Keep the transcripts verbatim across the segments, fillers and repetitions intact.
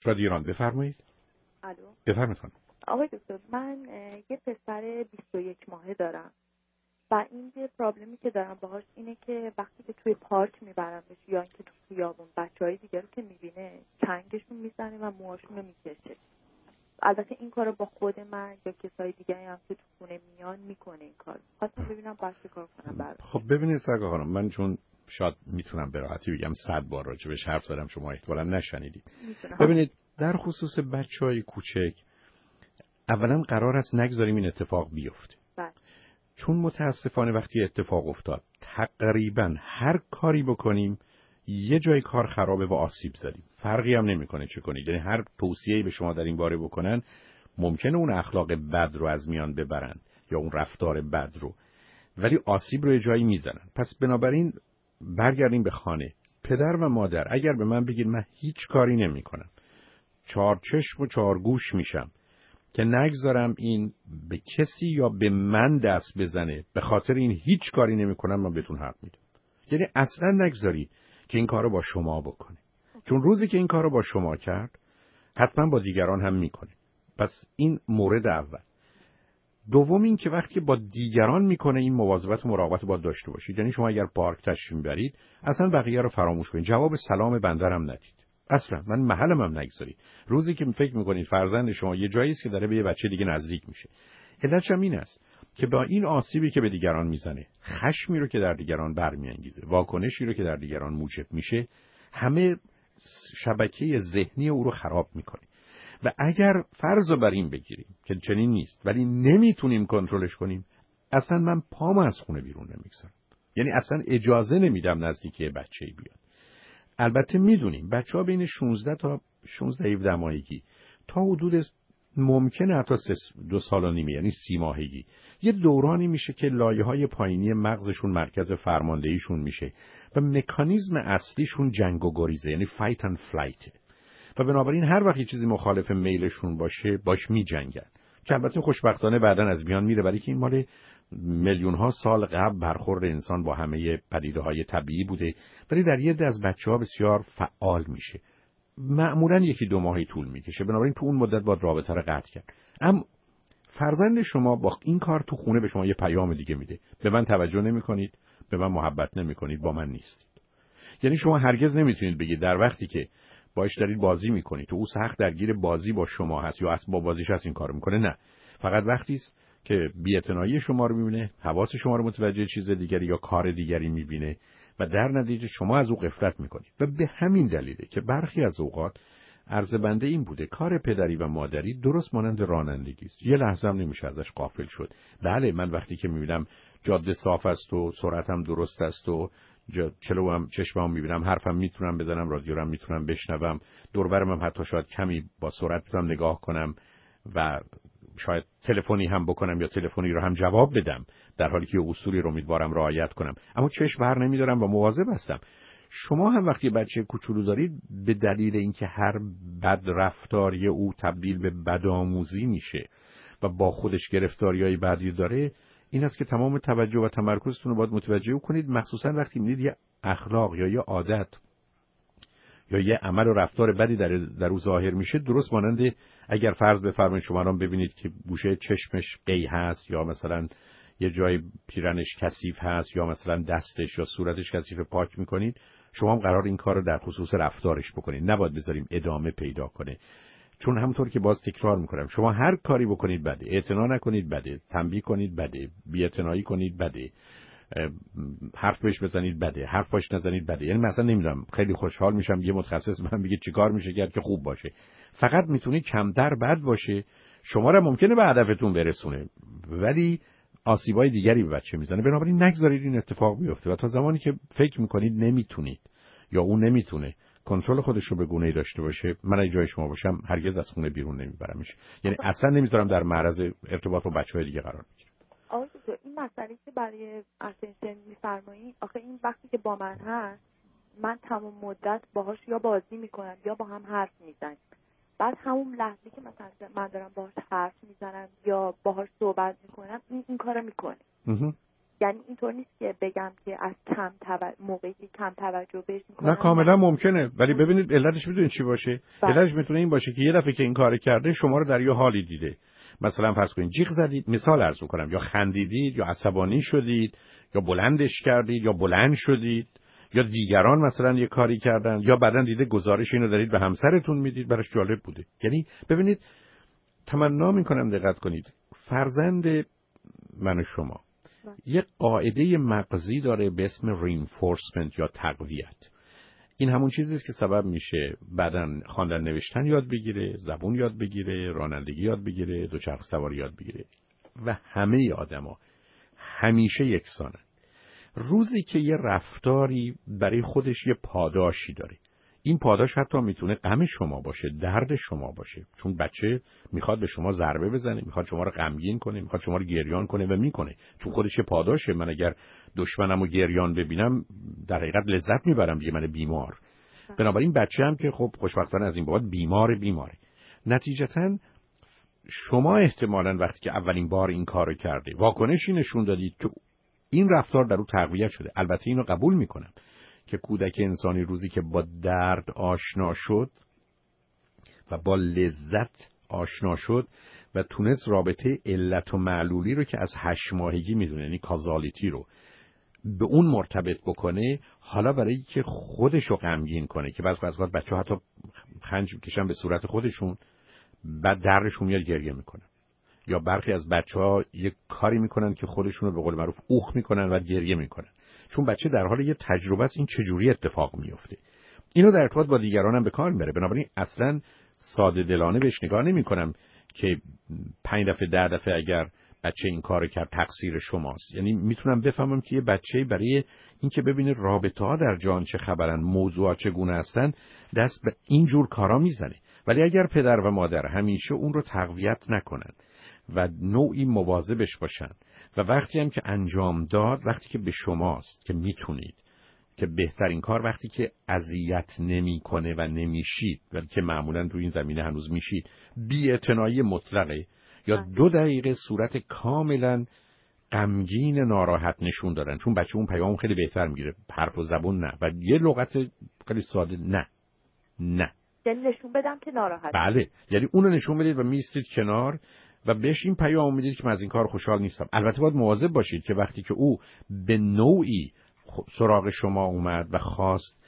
رادیو ایران، بفرمایید. الو. بفرمایید خانم. آقای دکتر، من یه پسر بیست و یک ماهه دارم و این یه پرابلمی که دارم باهاش اینه که وقتی که توی پارک میبرمش یا اینکه تو خیابون بچهای دیگه رو که میبینه چنگشون میزنه و موهاشون رو میکشه. البته این کارو با خود من یا کسای دیگه هم که تو خونه میان میکنه این کار. خواستم ببینم باید چه کار کنم براش. خب ببینید سرکار خانم، من چون شاید میتونم به راحتی بگم صد بار راجبش حرف زدم، شما احتمالاً نشنیدید. ببینید در خصوص بچهای کوچک اولا قرار است نگذاریم این اتفاق بیفته. بله. چون متاسفانه وقتی اتفاق افتاد تقریبا هر کاری بکنیم یه جای کار خرابه و آسیب زدیم، فرقی هم نمیکنه چه کنید. یعنی هر توصیه‌ای به شما در این باره بکنن ممکنه اون اخلاق بد رو از میان ببرن یا اون رفتار بد رو، ولی آسیب رو یه جایی میزنن. پس بنابراین برگردیم به خانه. پدر و مادر اگر به من بگید من هیچ کاری نمیکنم، چهار چشم و چهار گوش میشم که نگذارم این به کسی یا به من دست بزنه، به خاطر این هیچ کاری نمیکنم، من بهتون حق میدم. یعنی اصلا نگذاری که این کارو با شما بکنه، چون روزی که این کارو با شما کرد حتما با دیگران هم میکنه. پس این مورد اول. دوم این که وقتی با دیگران میکنه این مواظبت و مراقبت باید داشته باشید. یعنی شما اگر پارک تشریف برید اصلا بقیه رو فراموش کنید، جواب سلام بنده هم ندید، اصلا من محلم هم نگذارید. روزی که فکر میکنید فرزند شما یه جایی است که داره به یه بچه دیگه نزدیک میشه، علتش هم این است که با این آسیبی که به دیگران میزنه، خشمی رو که در دیگران برمیانگیزه، واکنشی رو که در دیگران موجب میشه، همه شبکه ذهنی او رو خراب میکنه. و اگر فرض رو بر این بگیریم که چنین نیست ولی نمیتونیم کنترلش کنیم، اصلا من پام از خونه بیرون نمیگذارم. یعنی اصلا اجازه نمیدم نزدیکی بچه‌ای بیاد. البته میدونیم بچه‌ها بین شانزده تا شانزده هفده ماهگی تا حدود ممکنه حتی دو سال و نیمه، یعنی سی ماهگی، یه دورانی میشه که لایه‌های پایینی مغزشون مرکز فرماندهیشون میشه و مکانیزم اصلیشون جنگ و گریزه، یعنی فایت اند فلایت. و بنابراین هر وقت یه چیزی مخالف میلشون باشه باش میجنگن، که البته خوشبختانه بعداً از میان میره، ولی که این مال میلیون ها سال قبل برخورد انسان با همه پدیده‌های طبیعی بوده، ولی در یه عده از بچه‌ها بسیار فعال میشه. معمولاً یکی دو ماهی طول میکشه، بنابراین تو اون مدت باید رابطه رو قطع کرد. اما فرزند شما با این کار تو خونه به شما یه پیام دیگه میده: به من توجه نمی‌کنید، به من محبت نمی‌کنید، با من نیستید. یعنی شما هرگز نمیتونید بگید در وقتی که باش دارید بازی میکنید تو او سخت درگیر بازی با شما هست یا اسباب بازیش هست این کارو میکنه. نه، فقط وقتی است که بی‌اعتنایی شما رو میبینه، حواس شما رو متوجه چیز دیگری یا کار دیگری میبینه و در نتیجه شما از او غفلت میکنید. و به همین دلیله که برخی از اوقات عرض بنده این بوده کار پدری و مادری درست مانند رانندگی است، یه لحظه هم نمیشه ازش غافل شد. بله، من وقتی که میبینم جاده صاف است و سرعتم درست است و چلوام چشمام میبینم، حرفم میتونم بزنم، رادیورم میتونم بشنوم، دور برم هم حتی شاید کمی با سرعت میتونم نگاه کنم و شاید تلفنی هم بکنم یا تلفنی رو هم جواب بدم، در حالی که اصولی رو امیدوارم رعایت کنم، اما چشم بر نمیدارم و مواظب هستم. شما هم وقتی بچه کوچولو دارید به دلیل اینکه هر بد رفتاری او تبدیل به بدآموزی میشه و با خودش گرفتاریای بعدی داره، این است که تمام توجه و تمرکزتون رو باید متوجه کنید، مخصوصا وقتی می‌بینید یه اخلاق یا یه عادت یا یه عمل و رفتار بدی در در او ظاهر میشه. درست مانند اگر فرض بفرمایید شما رو ببینید که گوشه چشمش قی هست یا مثلا یه جای پیرنش کثیف هست یا مثلا دستش یا صورتش کثیف، پاک میکنید، شما هم قرار این کار رو در خصوص رفتارش بکنید، نباید بذاریم ادامه پیدا کنه. چون همونطور که باز تکرار میکنم، شما هر کاری بکنید بده، اعتنا نکنید بده، تنبیه کنید بده، بی‌اعتنایی کنید بده، حرف بهش بزنید بده، حرف باش نزنید بده. یعنی مثلا نمیدونم، خیلی خوشحال میشم یه متخصص من بگه چیکار میشه کرد که خوب باشه. فقط میتونه کمتر بد باشه، شما را ممکنه به هدفتون برسونه ولی آسیبای دیگری به بچه میزنه. بنابراین نگذارید این اتفاق بیفته و تا زمانی که فکر میکنید نمیتونید یا اون نمیتونه کنترل خودش رو به گونه‌ای داشته باشه، من اگه جای شما باشم هرگز از خونه بیرون نمیبرمش. یعنی اصلا نمیذارم در معرض ارتباط با بچه‌های دیگه قرار بگیره. آقای دکتر، این مسئله که برای اتنشن میفرمایید، آخه این وقتی که با من هست من تمام مدت باهاش یا بازی میکنم یا با هم حرف میزنیم، بعد همون لحظه که مثلا من دارم باهاش حرف میزنم یا باهاش صحبت میکنم این این کارو میکنه. یعنی اینطور نیست که بگم که از کم توجه موقعی که کم توجه بهش میکنم. نه کاملا ممکنه، ولی ببینید علتش میدونید چی باشه؟ علتش میتونه این باشه که یه دفعه که این کار کرده شما رو در یه حالی دیده، مثلا فرض کنید جیغ زدید، مثال عرض می‌کنم، یا خندیدید یا عصبانی شدید یا بلندش کردید یا بلند شدید یا دیگران مثلا یه کاری کردن یا بعدن دیده گزارش اینو دارید به همسرتون میدید، براش جالب بوده. یعنی ببینید تمنا میکنم دقت کنید، فرزند من و شما یه قاعده مغزی داره به اسم reinforcement یا تقویت. این همون چیزیست که سبب میشه بعداً خواندن نوشتن یاد بگیره، زبون یاد بگیره، رانندگی یاد بگیره، دوچرخه سواری یاد بگیره. و همه آدما همیشه یکسانن. روزی که یه رفتاری برای خودش یه پاداشی داره، این پاداش حتی میتونه غم شما باشه، درد شما باشه، چون بچه میخواد به شما ضربه بزنه، میخواد شما رو غمگین کنه، میخواد شما رو گریان کنه و میکنه، چون خودش یه پاداشه. من اگر دشمنمو گریان ببینم در حقیقت لذت میبرم دیگه، من بیمار. بنابراین بچه هم که خب خوشبختانه از این بابت بیمار بیماره. نتیجتاً شما احتمالاً وقتی که اولین بار این کارو کرده واکنشی نشون دادید که این رفتار در او تقویت شده. البته اینو قبول میکنم که کودک انسانی روزی که با درد آشنا شد و با لذت آشنا شد و تونست رابطه علت و معلولی رو که از هشت ماهگی میدونه، یعنی کازالیتی رو به اون مرتبط بکنه، حالا برای که خودش رو غمگین کنه که بعضی وقت بچه‌ها حتی خنج میکشن به صورت خودشون، بعد دردشون میاد گریه میکنن، یا برخی از بچه‌ها یک کاری میکنن که خودشون رو به قول معروف اوخ میکنن و گریه میکنن، چون بچه در حال یه تجربه است این چجوری اتفاق میفته. اینو در ارتباط با دیگران هم به کار میبره. بنابراین اصلا ساده دلانه بهش نگاه نمیکنم که پنج دفعه ده دفعه اگر بچه این کارو کرد تقصیر شماست. یعنی میتونم بفهمم که یه بچه برای اینکه ببینه رابطه ها در جهان چه خبرن، موضوعات چگونه هستن، دست به این جور کارا میزنه. ولی اگر پدر و مادر همیشه اون رو تقویت نکنن و نوعی مواظبش باشن و وقتی هم که انجام داد، وقتی که به شماست که میتونید، که بهترین کار وقتی که اذیت نمیکنه و نمیشید، ولی که معمولا تو این زمینه هنوز میشید، بی‌اعتنایی مطلقه یا دو دقیقه صورت کاملا غمگین ناراحت نشون دادن، چون بچه اون پیام خیلی بهتر میگیره، حرف و زبون نه، و یه لغت خیلی ساده نه نه، یعنی نشون بدم که ناراحت. بله، یعنی اونو نشون بدید و میستید کنار و بهش این پیام میدید که من از این کار خوشحال نیستم. البته باید مواظب باشید که وقتی که او به نوعی سراغ شما اومد و خواست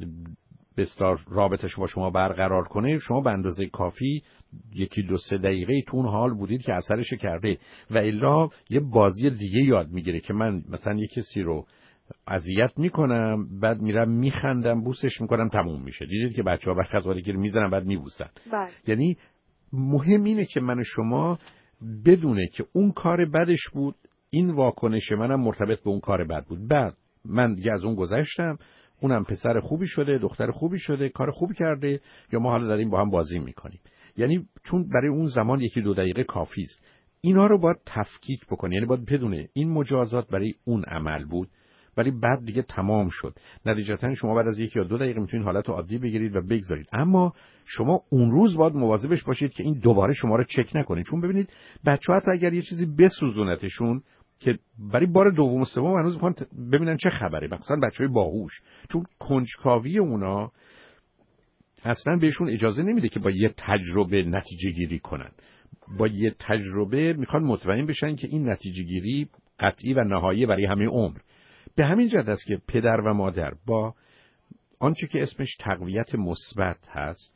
بستار رابطه شما شما برقرار کنه، شما به اندازه کافی یکی دو سه دقیقه تو اون حال بودید که اثرش کرده، و الا یه بازی دیگه یاد میگیره که من مثلا یه کسی رو اذیت میکنم، بعد میرم میخندم، بوسش میکنم، تموم میشه. دیدید که بچه‌ها وقتی از وارگیر میزنن بعد میبوسن. یعنی مهم اینه که من و شما بدونه که اون کار بدش بود، این واکنش منم مرتبط به اون کار بد بود، بعد من دیگه از اون گذشتم، اونم پسر خوبی شده، دختر خوبی شده، کار خوبی کرده، یا ما حالا داریم با هم بازی میکنیم. یعنی چون برای اون زمان یکی دو دقیقه کافی است. اینا رو باید تفکیک بکنی، یعنی باید بدونه این مجازات برای اون عمل بود، ولی بعد دیگه تمام شد. نتیجتا شما بعد از یک یا دو دقیقه میتونید حالت عادی بگیرید و بگذارید، اما شما اون روز باید مواظبش باشید که این دوباره شما رو چک نکنه. چون ببینید بچه‌ها حتی اگر یه چیزی بسوزونتشون که برای بار دوم و سوم هنوز میخوان ببینن چه خبره، مثلا بچهای باهوش، چون کنجکاوی اونا اصلا بهشون اجازه نمیده که با یه تجربه نتیجه گیری کنن. با یه تجربه میخوان مطمئن بشن که این نتیجه گیری قطعی و نهایی برای همه عمر. به همین جهت است که پدر و مادر با آنچه که اسمش تقویت مثبت هست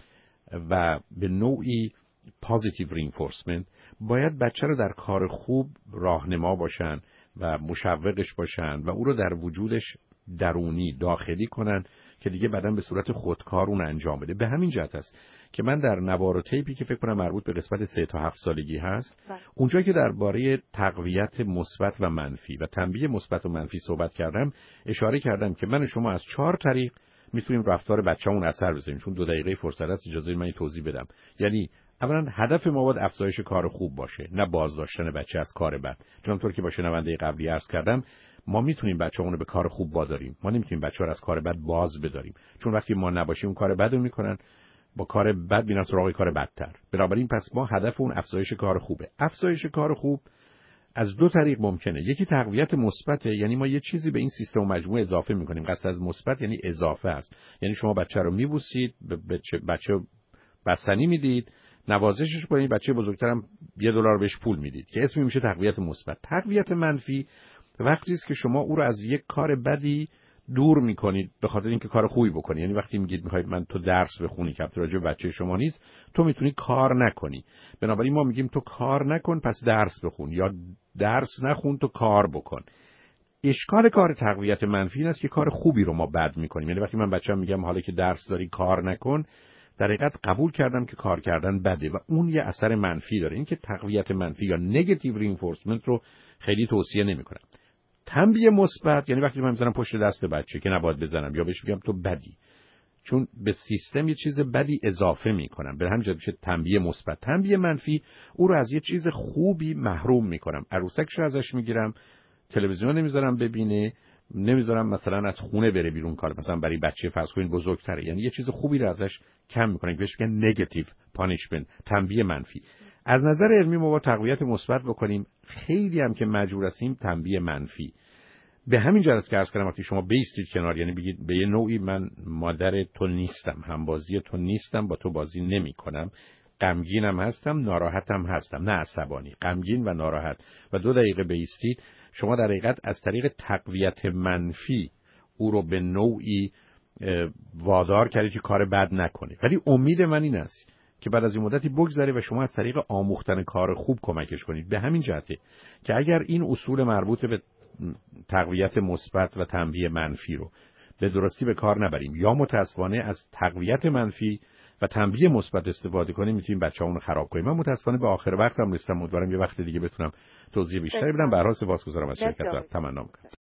و به نوعی positive reinforcement باید بچه رو در کار خوب راهنما باشن و مشوقش باشن و او رو در وجودش درونی داخلی کنن که دیگه بعداً به صورت خودکار اون انجام بده. به همین جهت است که من در نوار و تیپی که فکر کنم مربوط به قسمت سه تا هفت سالگی هست، اونجا که درباره تقویت مثبت و منفی و تنبیه مثبت و منفی صحبت کردم، اشاره کردم که من و شما از چهار طریق میتونیم رفتار بچه‌مون اثر بذاریم. چون دو دقیقه فرصت است، اجازه من توضیح بدم. یعنی اولا هدف ما باید افزایش کار خوب باشه، نه بازداشتن بچه از کار بد. چونطور که با شنونده قبلی عرض کردم، ما میتونیم بچه‌مون رو به کار خوب واداریم، ما نمیتونیم بچه‌ها رو از کار بد باز بداریم، چون وقتی ما نباشیم اون کار بد رو میکنن، با کار بد میرن سراغ کار بدتر. بنابراین پس ما هدف اون افزایش کار خوبه. افزایش کار خوب از دو طریق ممکنه. یکی تقویت مثبته، یعنی ما یه چیزی به این سیستم و مجموعه اضافه میکنیم. قصد از مثبت یعنی اضافه است، یعنی شما بچه رو میبوسید، به بچه, بچه بستنی میدید، نوازشش کنید، بچه بزرگترم یه دلار بهش پول میدید که اسمی میشه تقویت مثبت. تقویت منفی وقتی است که شما او رو از یک کار بدی دور میکنید به خاطر اینکه کار خوبی بکنی. یعنی وقتی میگید میخواید من تو درس بخونی که راجع به بچه شما نیست، تو میتونی کار نکنی، بنابراین ما میگیم تو کار نکن پس درس بخون، یا درس نخون تو کار بکن. اشکال کار تقویت منفی این است که کار خوبی رو ما بد میکنیم. یعنی وقتی من بچه‌م میگم حالا که درس داری کار نکن، در حقیقت قبول کردم که کار کردن بده و اون یه اثر منفی داره. این که تقویت منفی یا نگاتیو رینفورسمنت رو خیلی توصیه نمیکنم. تنبیه مثبت یعنی وقتی من میذارم پشت دست بچه که نباید بزنم یا بهش میگم تو بدی، چون به سیستم یه چیز بدی اضافه میکنم، به همین جهت میشه تنبیه مثبت. تنبیه منفی او رو از یه چیز خوبی محروم میکنم. عروسکشو ازش میگیرم، تلویزیون نمیذارم ببینه، نمیذارم مثلا از خونه بره بیرون، کار مثلا برای بچه فرض کنین بزرگتره، یعنی یه چیز خوبی رو ازش کم میکنم، بهش میگن نگاتیو پانیشمنت، تنبیه منفی. از نظر علمی ما با تقویت مثبت بکنیم، خیلی هم که مجبور هستیم تنبیه منفی. به همین جهت که عرض کردم وقتی شما بیستید کنار، یعنی بگید به یه نوعی من مادر تو نیستم، همبازی تو نیستم، با تو بازی نمی کنم، غمگینم هستم، ناراحتم هستم، نه عصبانی، غمگین و ناراحت، و دو دقیقه بیستید، شما در حقیقت از طریق تقویت منفی او رو به نوعی وادار کردید که کار بد نکنه. ولی امید من این است که بعد از این مدتی بگذره و شما از طریق آموختن کار خوب کمکش کنید. به همین جهته که اگر این اصول مربوط به تقویت مثبت و تنبیه منفی رو به درستی به کار نبریم، یا متاسفانه از تقویت منفی و تنبیه مثبت استفاده کنیم، میتونیم بچه‌مون رو خراب کنیم. من متاسفانه به آخر وقتم رسیدم، امیدوارم یه وقت دیگه بتونم توضیح بیشتری بدم. به هر حال سپاسگزارم از شرکتتون. تمنا می‌کنم.